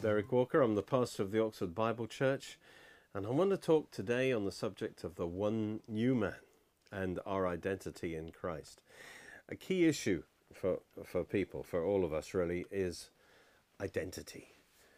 Derek Walker. I'm the pastor of the Oxford Bible Church, and I want to talk today on the subject of the one new man and our identity in Christ. A key issue for people, for all of us really, is identity.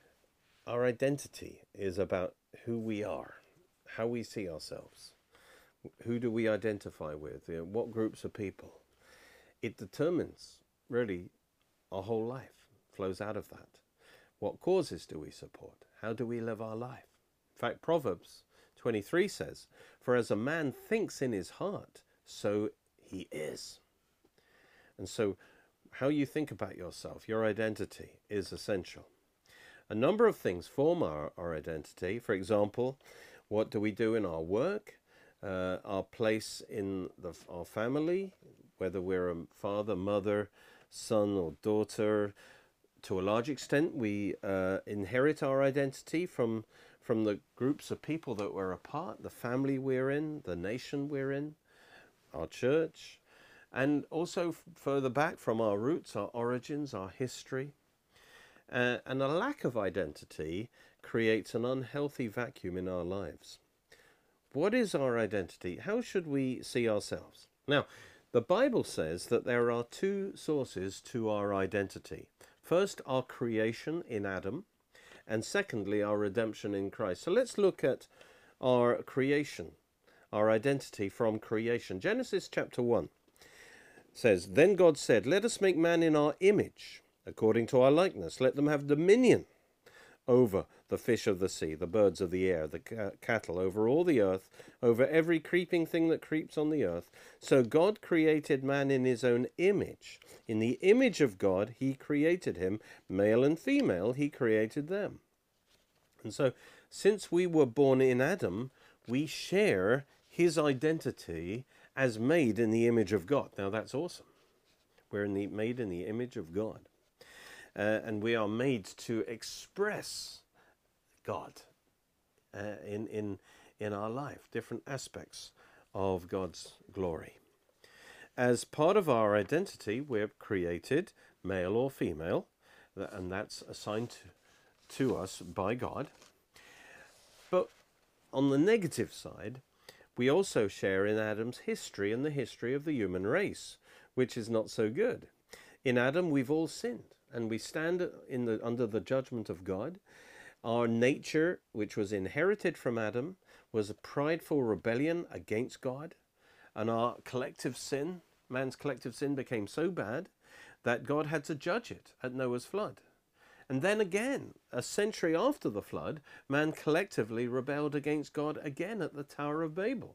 Our identity is about who we are, how we see ourselves. Who do we identify with? What groups of people? It determines, really, our whole life flows out of that. What causes do we support? How do we live our life? In fact, Proverbs 23 says, "For as a man thinks in his heart, so he is." And so how you think about yourself, your identity, is essential. A number of things form our identity. For example, what do we do in our work? Our place in our family, whether we're a father, mother, son or daughter. To a large extent, we inherit our identity from the groups of people that we're a part, the family we're in, the nation we're in, our church, and also further back from our roots, our origins, our history. And a lack of identity creates an unhealthy vacuum in our lives. What is our identity? How should we see ourselves? Now, the Bible says that there are two sources to our identity. First, our creation in Adam, and secondly, our redemption in Christ. So let's look at our creation, our identity from creation. Genesis chapter 1 says, "Then God said, 'Let us make man in our image, according to our likeness. Let them have dominion over the fish of the sea, the birds of the air, the cattle, over all the earth, over every creeping thing that creeps on the earth.' So God created man in his own image. In the image of God, he created him. Male and female, he created them." And so, since we were born in Adam, we share his identity as made in the image of God. Now, that's awesome. We're made in the image of God. And we are made to express God in our life, different aspects of God's glory. As part of our identity, we're created male or female, and that's assigned to us by God. But on the negative side, we also share in Adam's history and the history of the human race, which is not so good. In Adam, we've all sinned, and we stand under the judgment of God. Our nature, which was inherited from Adam, was a prideful rebellion against God, and our collective sin, man's collective sin, became so bad that God had to judge it at Noah's flood. And then again, a century after the flood, man collectively rebelled against God again at the Tower of Babel.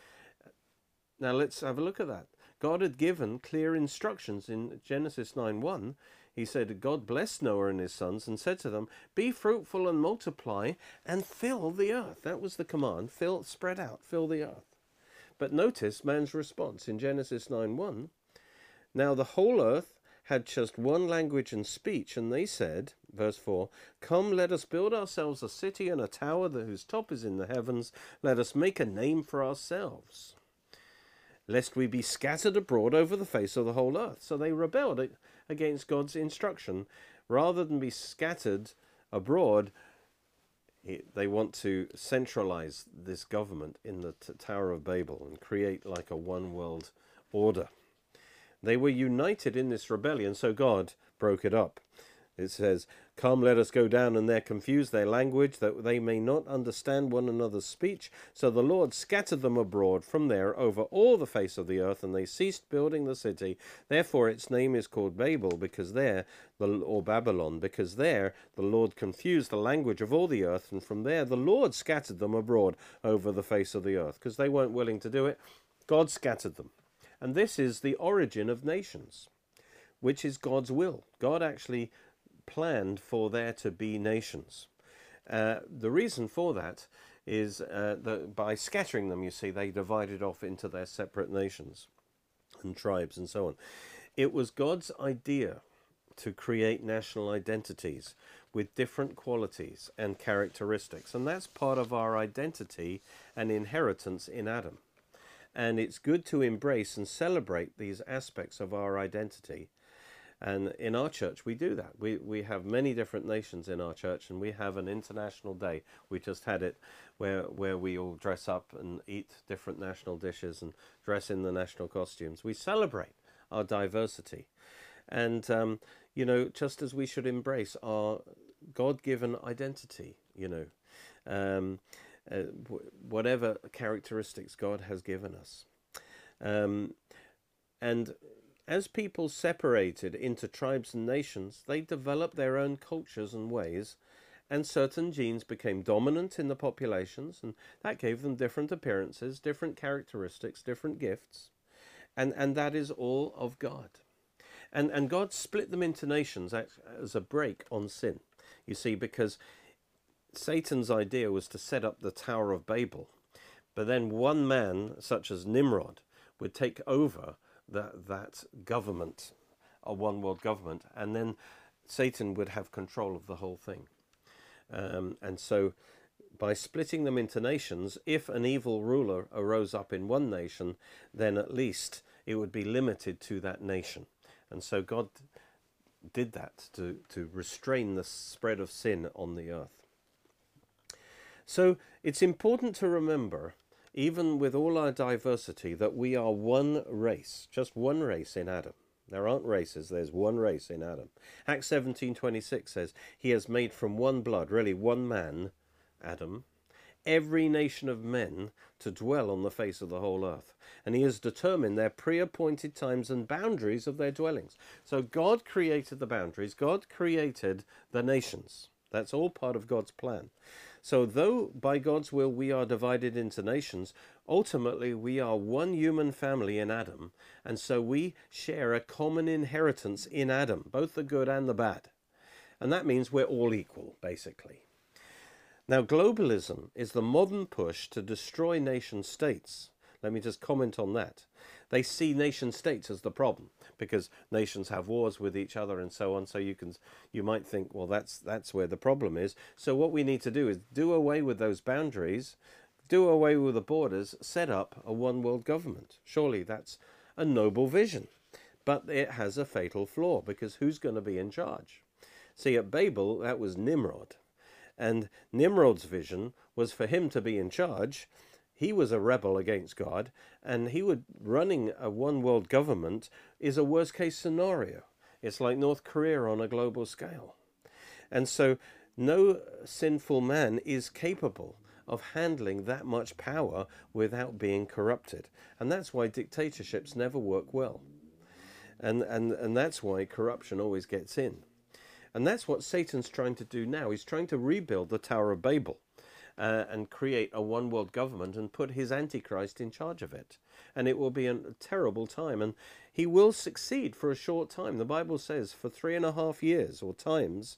Now let's have a look at that. God had given clear instructions in Genesis 9:1. He said, God blessed Noah and his sons and said to them, "Be fruitful and multiply and fill the earth." That was the command. Spread out, fill the earth. But notice man's response in Genesis 9:1. "Now the whole earth had just one language and speech, and they said," verse 4, "Come, let us build ourselves a city and a tower whose top is in the heavens. Let us make a name for ourselves, lest we be scattered abroad over the face of the whole earth." So they rebelled against God's instruction. Rather than be scattered abroad, they want to centralize this government in the Tower of Babel and create like a one world order. They were united in this rebellion, so God broke it up. It says, "Come, let us go down and there confuse their language, that they may not understand one another's speech." So the Lord scattered them abroad from there over all the face of the earth, and they ceased building the city. Therefore its name is called Babel, or Babylon, because there the Lord confused the language of all the earth, and from there the Lord scattered them abroad over the face of the earth. Because they weren't willing to do it, God scattered them. And this is the origin of nations, which is God's will. God actually planned for there to be nations. The reason for that is that by scattering them, you see, they divided off into their separate nations and tribes and so on. It was God's idea to create national identities with different qualities and characteristics, and that's part of our identity and inheritance in Adam. And it's good to embrace and celebrate these aspects of our identity. And in our church, we do that. We have many different nations in our church, and we have an international day. We just had it where we all dress up and eat different national dishes and dress in the national costumes. We celebrate our diversity. And, just as we should embrace our God-given identity, whatever characteristics God has given us. And as people separated into tribes and nations, they developed their own cultures and ways, and certain genes became dominant in the populations, and that gave them different appearances, different characteristics, different gifts, and that is all of God. And God split them into nations as a break on sin, you see, because Satan's idea was to set up the Tower of Babel, but then one man, such as Nimrod, would take over that government, a one world government, and then Satan would have control of the whole thing. And so by splitting them into nations, if an evil ruler arose up in one nation, then at least it would be limited to that nation. And so God did that to restrain the spread of sin on the earth. So it's important to remember, even with all our diversity, that we are one race, just one race in Adam. There aren't races, there's one race in Adam. Acts 17:26 says, he has made from one blood, really one man, Adam, every nation of men to dwell on the face of the whole earth. And he has determined their pre-appointed times and boundaries of their dwellings. So God created the boundaries, God created the nations. That's all part of God's plan. So though by God's will we are divided into nations, ultimately we are one human family in Adam, and so we share a common inheritance in Adam, both the good and the bad. And that means we're all equal, basically. Now, globalism is the modern push to destroy nation states. Let me just comment on that. They see nation states as the problem because nations have wars with each other and so on. So you might think, well, that's where the problem is. So what we need to do is do away with those boundaries, do away with the borders, set up a one world government. Surely that's a noble vision, but it has a fatal flaw because who's going to be in charge? See, at Babel, that was Nimrod. And Nimrod's vision was for him to be in charge. He was a rebel against God, and running a one-world government is a worst-case scenario. It's like North Korea on a global scale. And so no sinful man is capable of handling that much power without being corrupted. And that's why dictatorships never work well. And that's why corruption always gets in. And that's what Satan's trying to do now. He's trying to rebuild the Tower of Babel and create a one-world government and put his Antichrist in charge of it. And it will be a terrible time. And he will succeed for a short time. The Bible says for 3.5 years or times,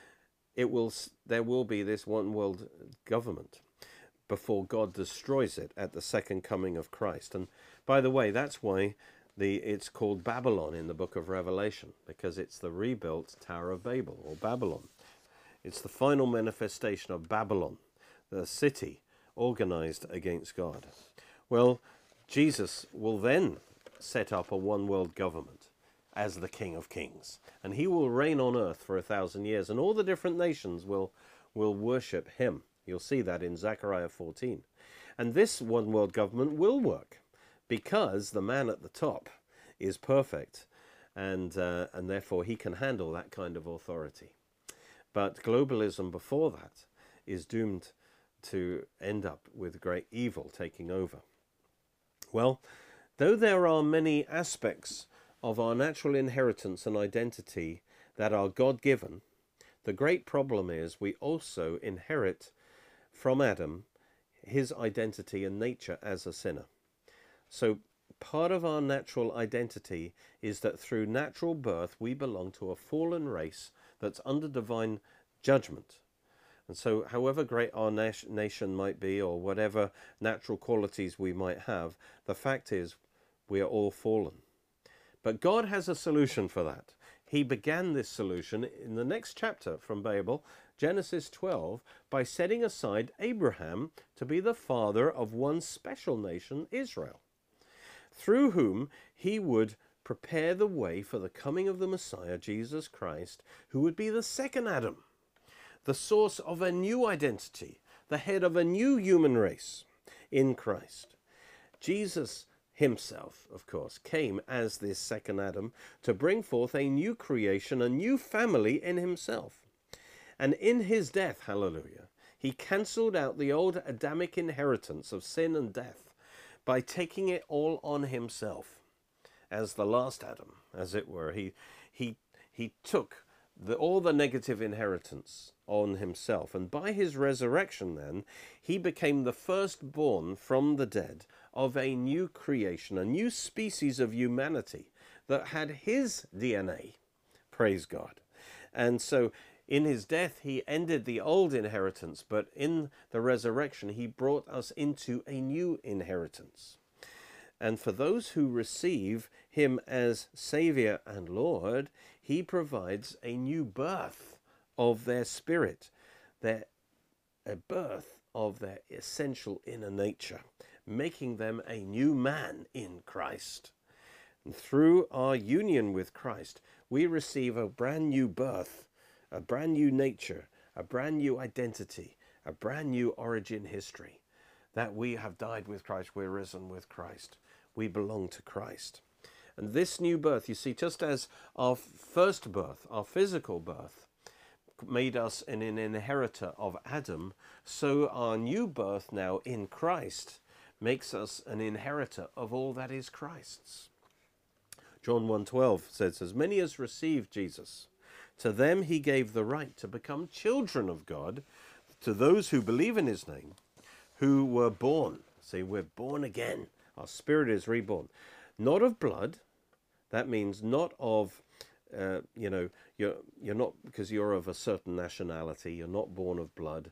there will be this one-world government before God destroys it at the second coming of Christ. And by the way, that's why it's called Babylon in the book of Revelation, because it's the rebuilt Tower of Babel, or Babylon. It's the final manifestation of Babylon, the city organized against God. Well, Jesus will then set up a one-world government as the King of Kings, and he will reign on earth for 1,000 years, and all the different nations will worship him. You'll see that in Zechariah 14. And this one-world government will work, because the man at the top is perfect, and therefore he can handle that kind of authority. But globalism before that is doomed to end up with great evil taking over. Well, though there are many aspects of our natural inheritance and identity that are God-given, the great problem is we also inherit from Adam his identity and nature as a sinner. So part of our natural identity is that through natural birth we belong to a fallen race that's under divine judgment. And so however great our nation might be, or whatever natural qualities we might have, the fact is we are all fallen. But God has a solution for that. He began this solution in the next chapter from Babel, Genesis 12, by setting aside Abraham to be the father of one special nation, Israel, through whom he would prepare the way for the coming of the Messiah, Jesus Christ, who would be the second Adam, the source of a new identity, the head of a new human race in Christ. Jesus himself, of course, came as this second Adam to bring forth a new creation, a new family in himself. And in his death, hallelujah, he cancelled out the old Adamic inheritance of sin and death by taking it all on himself as the last Adam, as it were. He took all the negative inheritance on himself. And by his resurrection then, he became the firstborn from the dead of a new creation, a new species of humanity that had his DNA. Praise God. And so in his death, he ended the old inheritance, but in the resurrection, he brought us into a new inheritance. And for those who receive him as Savior and Lord, he provides a new birth of their spirit, a birth of their essential inner nature, making them a new man in Christ. And through our union with Christ, we receive a brand new birth, a brand new nature, a brand new identity, a brand new origin history. That we have died with Christ, we're risen with Christ. We belong to Christ. And this new birth, you see, just as our first birth, our physical birth, made us an inheritor of Adam, so our new birth now in Christ makes us an inheritor of all that is Christ's. John 1:12 says, as many as received Jesus, to them he gave the right to become children of God, to those who believe in his name, who were born. See, we're born again. Our spirit is reborn. Not of blood. That means not of, you're not because you're of a certain nationality. You're not born of blood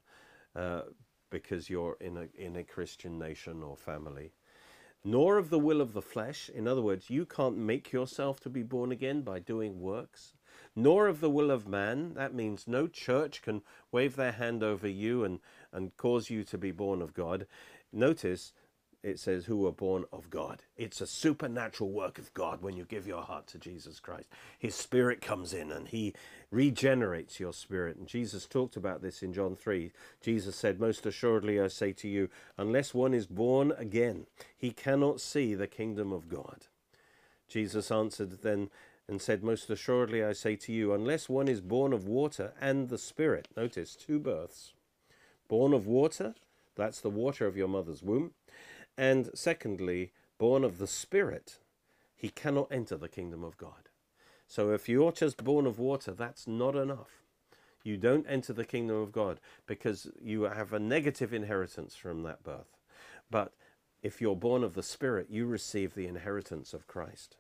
because you're in a Christian nation or family. Nor of the will of the flesh. In other words, you can't make yourself to be born again by doing works. Nor of the will of man. That means no church can wave their hand over you and cause you to be born of God. Notice it says who were born of God. It's a supernatural work of God when you give your heart to Jesus Christ. His Spirit comes in and he regenerates your spirit. And Jesus talked about this in John 3. Jesus said, most assuredly I say to you, unless one is born again, he cannot see the kingdom of God. Jesus answered then and said, most assuredly I say to you, unless one is born of water and the Spirit. Notice, two births. Born of water, that's the water of your mother's womb. And secondly, born of the Spirit, he cannot enter the kingdom of God. So if you're just born of water, that's not enough. You don't enter the kingdom of God because you have a negative inheritance from that birth. But if you're born of the Spirit, you receive the inheritance of Christ.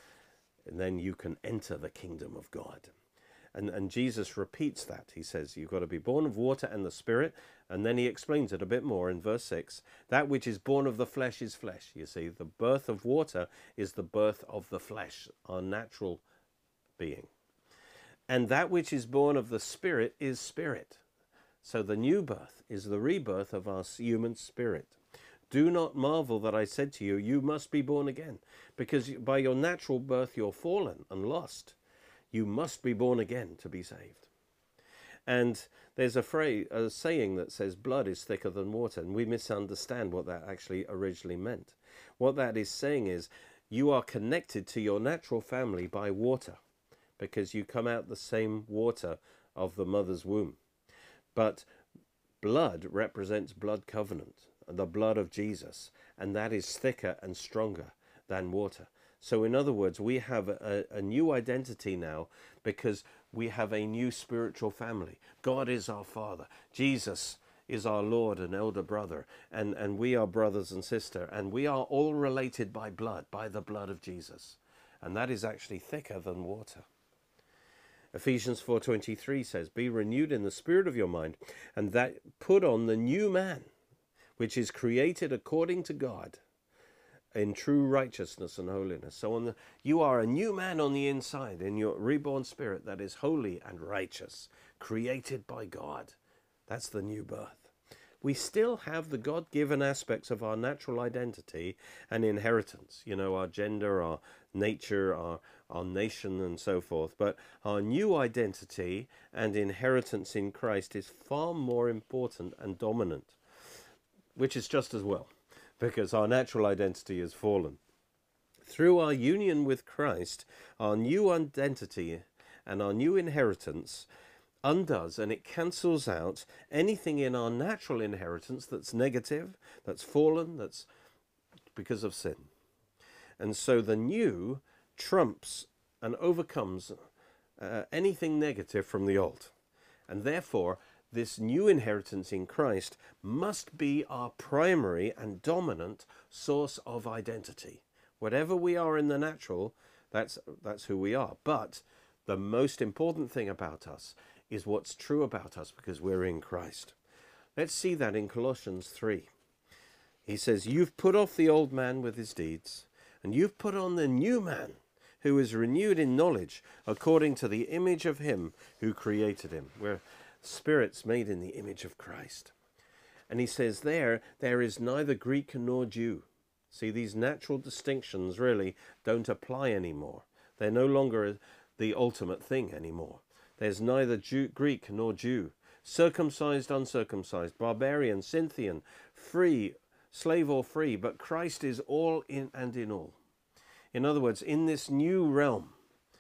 And then you can enter the kingdom of God. And Jesus repeats that. He says, you've got to be born of water and the Spirit. And then he explains it a bit more in verse 6. That which is born of the flesh is flesh. You see, the birth of water is the birth of the flesh, our natural being. And that which is born of the Spirit is spirit. So the new birth is the rebirth of our human spirit. Do not marvel that I said to you, you must be born again. Because by your natural birth you're fallen and lost. You must be born again to be saved. And there's a saying that says blood is thicker than water, and we misunderstand what that actually originally meant. What that is saying is you are connected to your natural family by water, because you come out the same water of the mother's womb. But blood represents blood covenant, the blood of Jesus, and that is thicker and stronger than water. So in other words, we have a new identity now because we have a new spiritual family. God is our Father. Jesus is our Lord and elder brother. And we are brothers and sisters. And we are all related by blood, by the blood of Jesus. And that is actually thicker than water. Ephesians 4:23 says, be renewed in the spirit of your mind, and that put on the new man, which is created according to God, in true righteousness and holiness. So you are a new man on the inside, in your reborn spirit that is holy and righteous, created by God. That's the new birth. we still have the God-given aspects of our natural identity and inheritance, our gender, our nature, our nation, and so forth. But our new identity and inheritance in Christ is far more important and dominant, which is just as well, because our natural identity has fallen. Through our union with Christ, our new identity and our new inheritance undoes and it cancels out anything in our natural inheritance that's negative, that's fallen, that's because of sin. And so the new trumps and overcomes anything negative from the old. And therefore, this new inheritance in Christ must be our primary and dominant source of identity. Whatever we are in the natural, that's who we are. But the most important thing about us is what's true about us because we're in Christ. Let's see that in Colossians 3. He says, you've put off the old man with his deeds, and you've put on the new man, who is renewed in knowledge according to the image of him who created him. We're spirits made in the image of Christ. And he says there is neither Greek nor Jew. See, these natural distinctions really don't apply anymore. They're no longer the ultimate thing anymore. There's neither Greek nor Jew, circumcised, uncircumcised, barbarian, Scythian, free, slave or free, but Christ is all in and in all. In other words, in this new realm,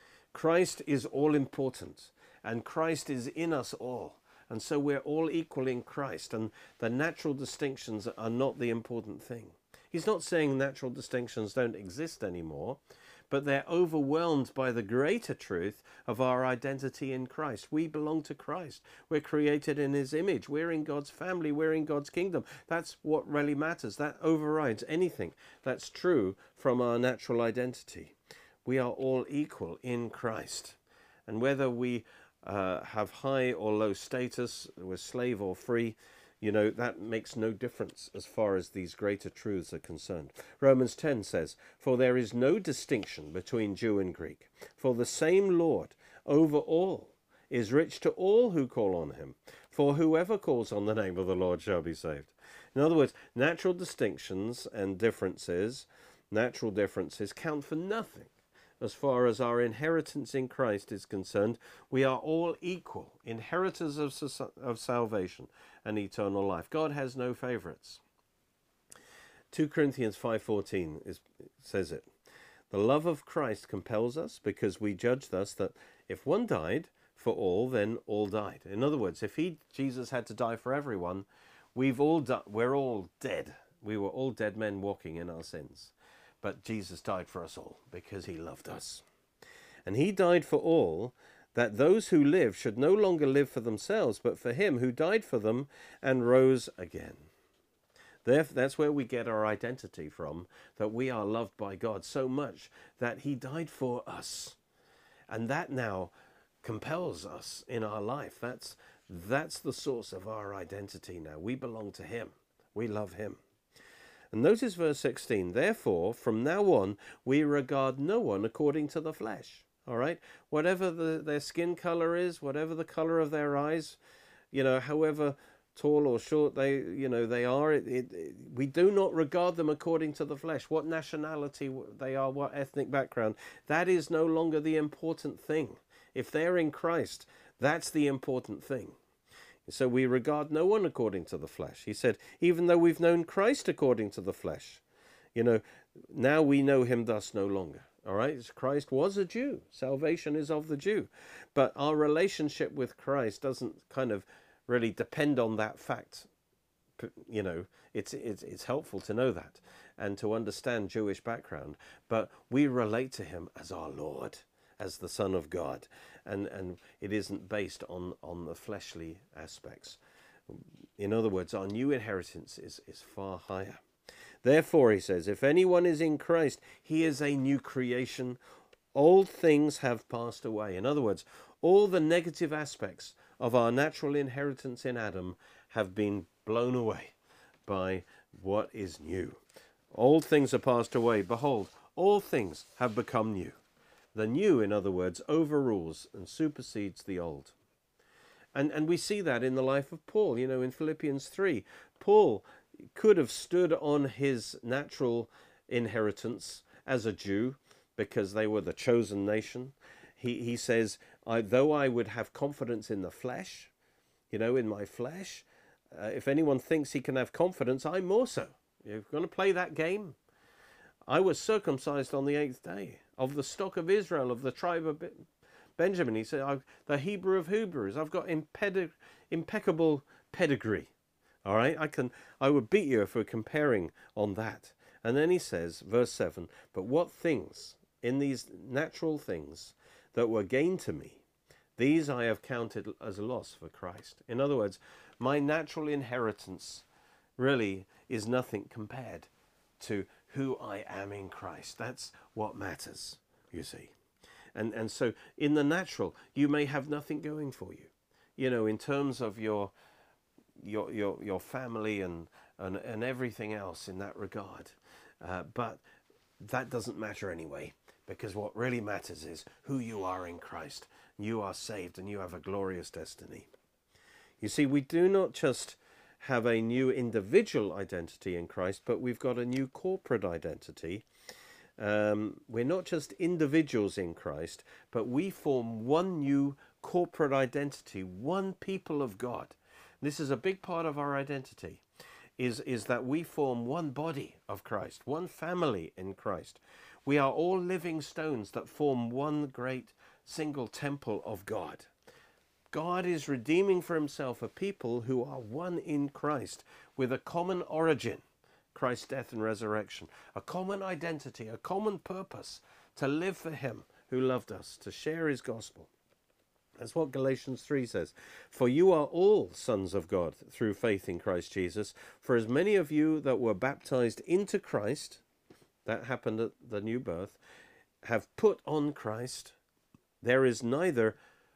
Christ is all important, and Christ is in us all. And so we're all equal in Christ, and the natural distinctions are not the important thing. He's not saying natural distinctions don't exist anymore, but they're overwhelmed by the greater truth of our identity in Christ. We belong to Christ. We're created in his image. We're in God's family. We're in God's kingdom. That's what really matters. That overrides anything that's true from our natural identity. We are all equal in Christ. And whether we have high or low status, we're slave or free, that makes no difference as far as these greater truths are concerned. Romans 10 says, for there is no distinction between Jew and Greek, for the same Lord over all is rich to all who call on him, for whoever calls on the name of the Lord shall be saved. In other words, natural distinctions and natural differences count for nothing. As far as our inheritance in Christ is concerned, we are all equal, inheritors of salvation and eternal life. God has no favorites. 2 Corinthians 5:14 says it. The love of Christ compels us because we judge thus that if one died for all, then all died. In other words, if Jesus had to die for everyone, we're all dead. We were all dead men walking in our sins. But Jesus died for us all because he loved us. And he died for all, that those who live should no longer live for themselves, but for him who died for them and rose again. That's where we get our identity from, that we are loved by God so much that he died for us. And that now compels us in our life. That's the source of our identity now. We belong to him. We love him. And notice verse 16, therefore, from now on, we regard no one according to the flesh. All right? Whatever their skin color is, whatever the color of their eyes, however tall or short they are, we do not regard them according to the flesh. What nationality they are, what ethnic background, that is no longer the important thing. If they're in Christ, that's the important thing. So we regard no one according to the flesh. He said, even though we've known Christ according to the flesh, now we know him thus no longer. All right? Christ was a Jew. Salvation is of the Jew. But our relationship with Christ doesn't kind of really depend on that fact. It's helpful to know that and to understand Jewish background. But we relate to him as our Lord, as the Son of God. And it isn't based on the fleshly aspects. In other words, our new inheritance is far higher. Therefore, he says, if anyone is in Christ, he is a new creation. Old things have passed away. In other words, all the negative aspects of our natural inheritance in Adam have been blown away by what is new. Old things are passed away. Behold, all things have become new. The new, in other words, overrules and supersedes the old. And we see that in the life of Paul. You know, in Philippians 3, Paul could have stood on his natural inheritance as a Jew because they were the chosen nation. He says, though I would have confidence in the flesh, you know, in my flesh, if anyone thinks he can have confidence, I more so. You're going to play that game? I was circumcised on the 8th day, of the stock of Israel, of the tribe of Benjamin. He said, the Hebrew of Hebrews. I've got impeccable pedigree. All right, I would beat you if we're comparing on that. And then he says, verse 7, but what things, in these natural things that were gained to me, these I have counted as a loss for Christ. In other words, my natural inheritance really is nothing compared to who I am in Christ. That's what matters, you see. And so in the natural, you may have nothing going for you, you know, in terms of your family and everything else in that regard. But that doesn't matter anyway, because what really matters is who you are in Christ. You are saved and you have a glorious destiny. You see, we do not just have a new individual identity in Christ, but we've got a new corporate identity. We're not just individuals in Christ, but we form one new corporate identity, one people of God. This is a big part of our identity, is that we form one body of Christ, one family in Christ. We are all living stones that form one great single temple of God. God is redeeming for himself a people who are one in Christ with a common origin, Christ's death and resurrection, a common identity, a common purpose to live for him who loved us, to share his gospel. That's what Galatians 3 says. For you are all sons of God through faith in Christ Jesus. For as many of you that were baptized into Christ, that happened at the new birth, have put on Christ. There is neither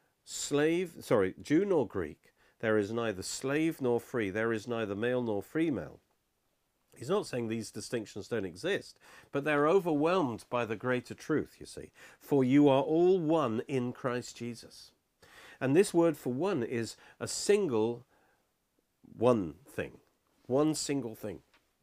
Jew nor Greek. There is neither slave nor free. There is neither male nor female. He's not saying these distinctions don't exist, but they're overwhelmed by the greater truth, you see. For you are all one in Christ Jesus. And this word for one is a single one thing, one single thing.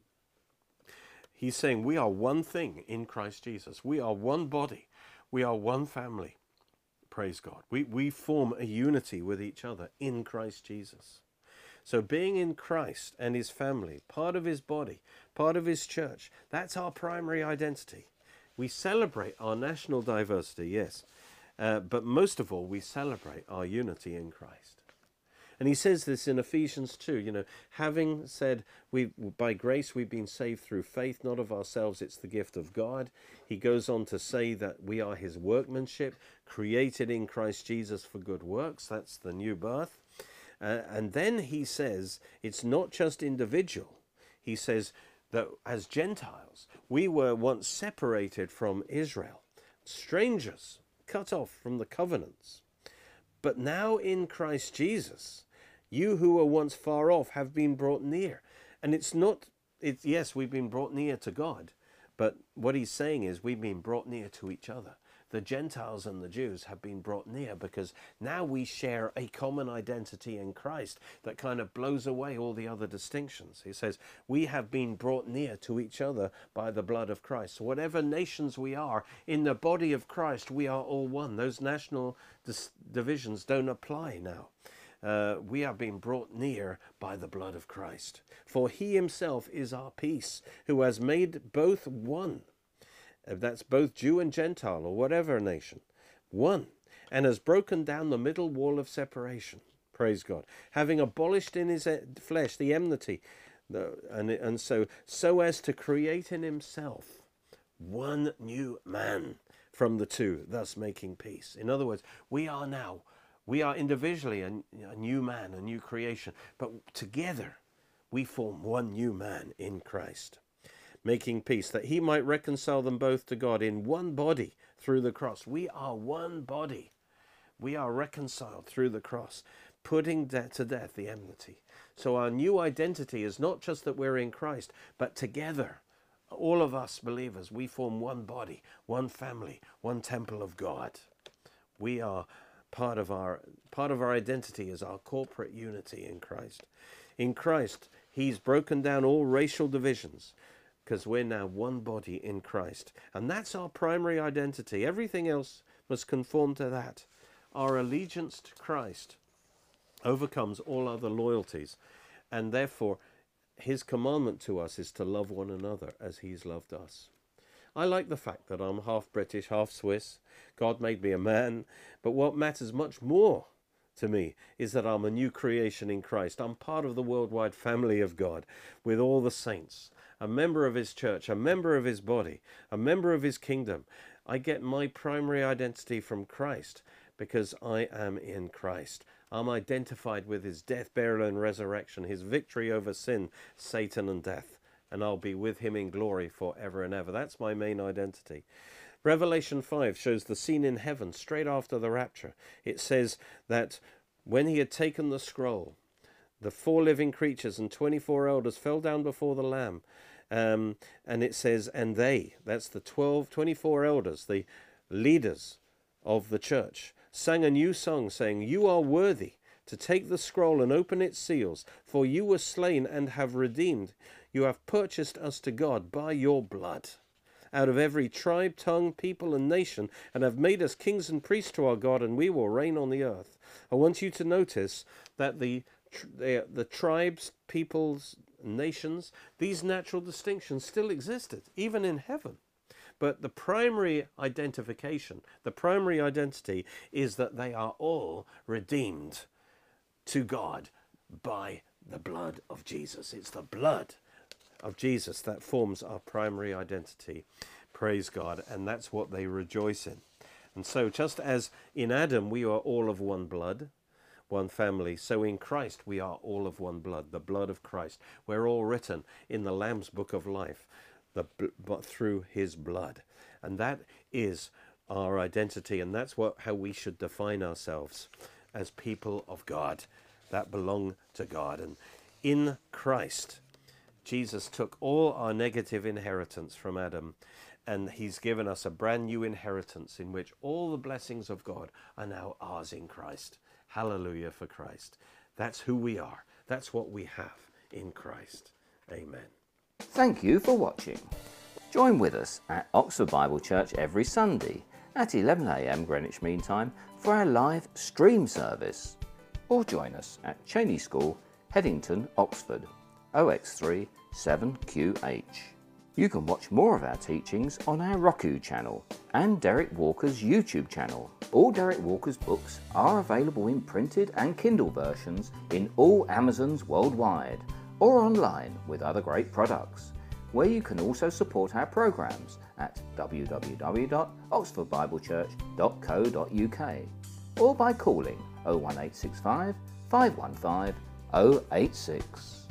He's saying we are one thing in Christ Jesus. We are one body. We are one family. Praise God. We form a unity with each other in Christ Jesus. So being in Christ and his family, part of his body, part of his church, that's our primary identity. We celebrate our national diversity, yes, but most of all, we celebrate our unity in Christ. And he says this in Ephesians 2, you know, having said, by grace we've been saved through faith, not of ourselves, it's the gift of God. He goes on to say that we are his workmanship, created in Christ Jesus for good works. That's the new birth. And then he says, it's not just individual. He says that as Gentiles, we were once separated from Israel, strangers, cut off from the covenants. But now in Christ Jesus, you who were once far off have been brought near. And yes, we've been brought near to God, but what he's saying is we've been brought near to each other. The Gentiles and the Jews have been brought near because now we share a common identity in Christ that kind of blows away all the other distinctions. He says, we have been brought near to each other by the blood of Christ. So whatever nations we are, in the body of Christ, we are all one. Those national divisions don't apply now. We are being brought near by the blood of Christ. For he himself is our peace, who has made both one. That's both Jew and Gentile, or whatever nation, one, and has broken down the middle wall of separation. Praise God. Having abolished in his flesh the enmity, and so as to create in himself one new man from the two, thus making peace. In other words, we are individually a new man, a new creation, but together we form one new man in Christ, making peace, that he might reconcile them both to God in one body through the cross. We are one body. We are reconciled through the cross, putting to death the enmity. So our new identity is not just that we're in Christ, but together, all of us believers, we form one body, one family, one temple of God. We are part of our identity is our corporate unity in Christ. In Christ, he's broken down all racial divisions because we're now one body in Christ. And that's our primary identity. Everything else must conform to that. Our allegiance to Christ overcomes all other loyalties, and therefore his commandment to us is to love one another as he's loved us. I like the fact that I'm half British, half Swiss. God made me a man, but what matters much more to me is that I'm a new creation in Christ. I'm part of the worldwide family of God with all the saints, a member of his church, a member of his body, a member of his kingdom. I get my primary identity from Christ because I am in Christ. I'm identified with his death, burial, and resurrection, his victory over sin, Satan, and death. And I'll be with him in glory forever and ever. That's my main identity. Revelation 5 shows the scene in heaven straight after the rapture. It says that when he had taken the scroll, the 4 living creatures and 24 elders fell down before the Lamb. And it says, and they, that's the 24 elders, the leaders of the church, sang a new song saying, you are worthy to take the scroll and open its seals, for you were slain and have redeemed. You have purchased us to God by your blood, out of every tribe, tongue, people, and nation, and have made us kings and priests to our God, and we will reign on the earth. I want you to notice that the tribes, peoples, nations, these natural distinctions still existed, even in heaven. But the primary identification, the primary identity is that they are all redeemed to God by the blood of Jesus. It's the blood of Jesus that forms our primary identity. Praise God. And that's what they rejoice in. And so just as in Adam we are all of one blood, one family, so in Christ we are all of one blood, the blood of Christ. We're all written in the Lamb's book of life, but through his blood. And that is our identity, and that's how we should define ourselves as people of God that belong to God. And in Christ, Jesus took all our negative inheritance from Adam, and he's given us a brand new inheritance in which all the blessings of God are now ours in Christ. Hallelujah for Christ. That's who we are. That's what we have in Christ. Amen. Thank you for watching. Join with us at Oxford Bible Church every Sunday at 11 AM Greenwich Mean Time for our live stream service. Or join us at Cheney School, Headington, Oxford, OX3 7QH. You can watch more of our teachings on our Roku channel and Derek Walker's YouTube channel. All Derek Walker's books are available in printed and Kindle versions in all Amazons worldwide, or online with other great products, where you can also support our programs at www.oxfordbiblechurch.co.uk or by calling 01865 515 086.